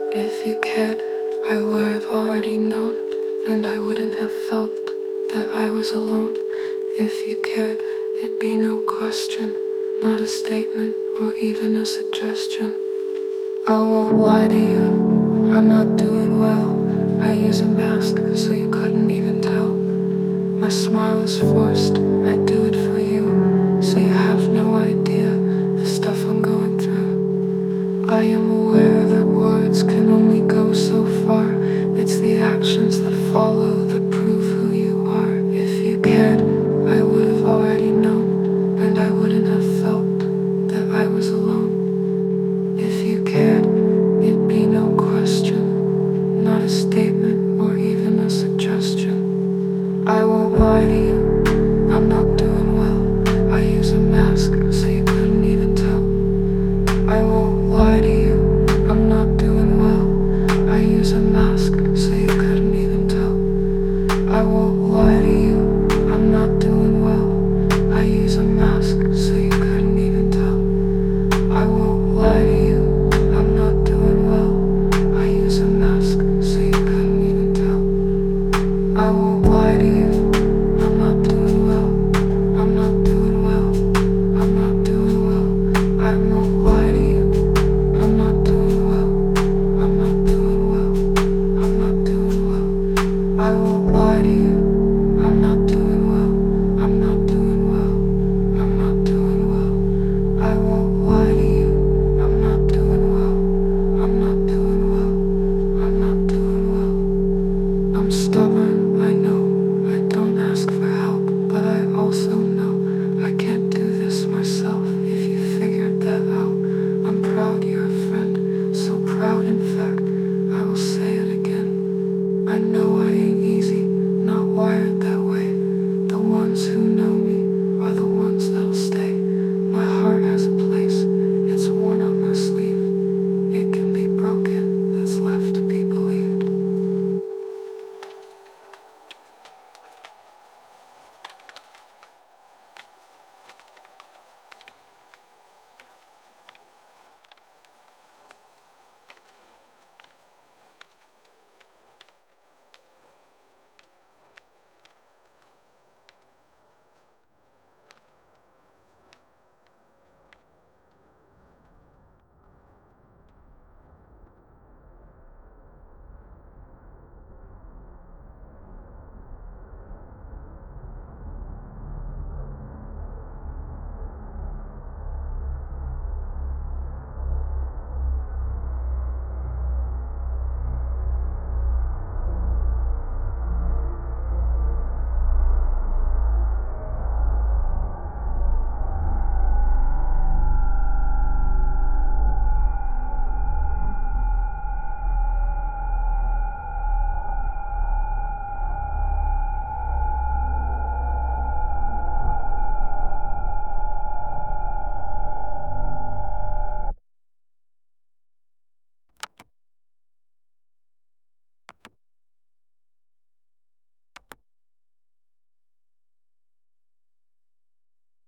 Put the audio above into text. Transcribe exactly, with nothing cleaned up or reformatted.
If you cared, I would have already known, and I wouldn't have felt that I was alone. If you cared, it'd be no question, not a statement or even a suggestion. I won't lie to you, I'm not doing well. I use a mask so you couldn't even tell. My smile is forced, I do it for you, so you have no idea the stuff I'm going through. I am